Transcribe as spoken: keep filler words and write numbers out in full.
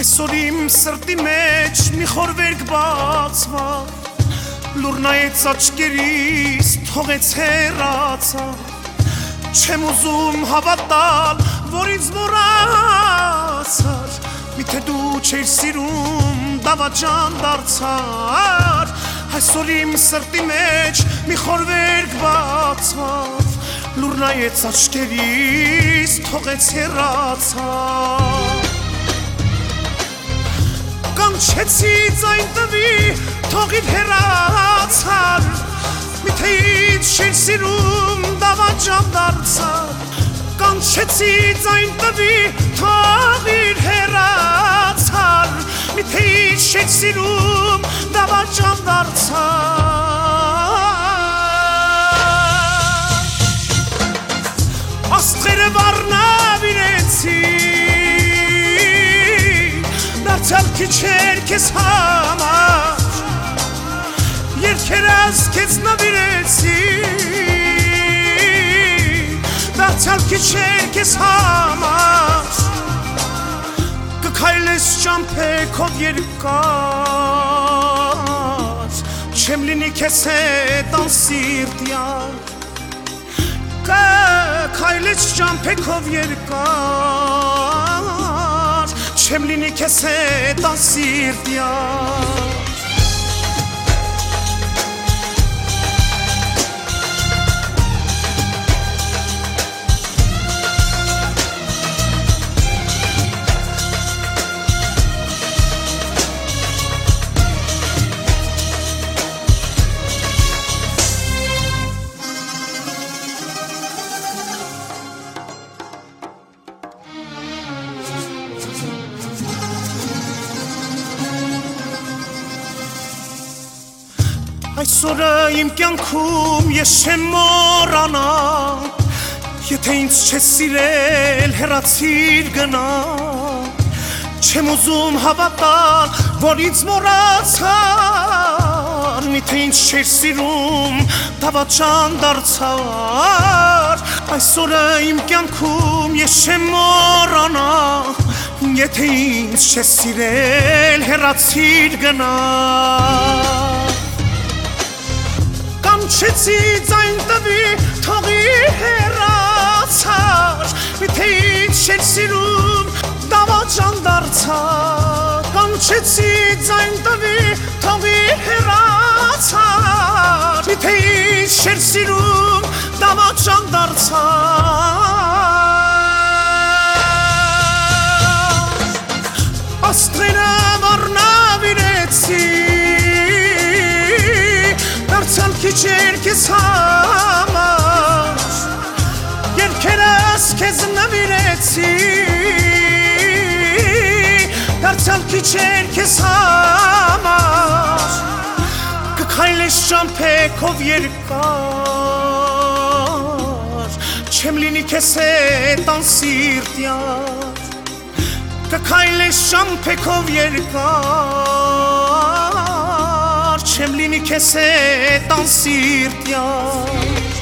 Այսօր իմ սրտի մեջ մի խորվերք բացվավ, լուր նայեց աչքերիս, թողեց հեռացավ, չեմ ուզում հավատալ, որ ինձ մոռացար, միթե դու չէիր սիրում, դավաճան դարձար, այսօր իմ սրտի մեջ մի խորվերք բացվավ, լուր նայեց աչքերիս, թողեց հեռացավ, կանչեցի ձայն տվի, թողիդ հեռացար, միթե ինձ չէր սիրում, դավաճան դարձար, կանչեցի ձայն տվի, թողիդ հեռացար, միթե ինձ չէր սիրում, դավաճան դարձար, աստղերը վառնավիրեցի, դարձյալ քիչ էր քեզ համար, երգերս քեզ նվիրեցի, դարձյալ քիչ էր քեզ համար, կքայլես ճամփեքով երկար, չեմ լինի քեզ հետ անսիրտյալ, կքայլես ճամփեքով երկար, չեմ լինի քեզ հետ անսիրտյալ, Այսօրը իմ կյանքում ես չեմ մոռանա, եթե ինձ չես սիրել, հեռացիր գնա, չեմ ուզում հավատալ, որ ինձ մոռացար, միթե ինձ չէր սիրում, դավաճան դարձար, այսօրը իմ կյանքում ես չեմ մոռանա, եթե ինձ չես սիրել, հեռացիր գնա, կանչեցի ձայն տվի, թողի հեռացար, միթե ինձ չէր սիրում, դավաճան դարձար, կանչեցի ձայն տվի, թողի հեռացար, միթե ինձ չէր սիրում, դավաճան դարձար, աստղերը վառնավիրեցի, դարձյալ քիչ էր քեզ համար, երգերս քեզ նվիրեցի, դարձյալ քիչ էր քեզ համար, կքայլես ճամփեքով երկար, չեմ լինի քեզ հետ անսիրտյալ, կքայլես ճամփեքով երկար, չեմ լինի քեզ հետ անսիրտյալ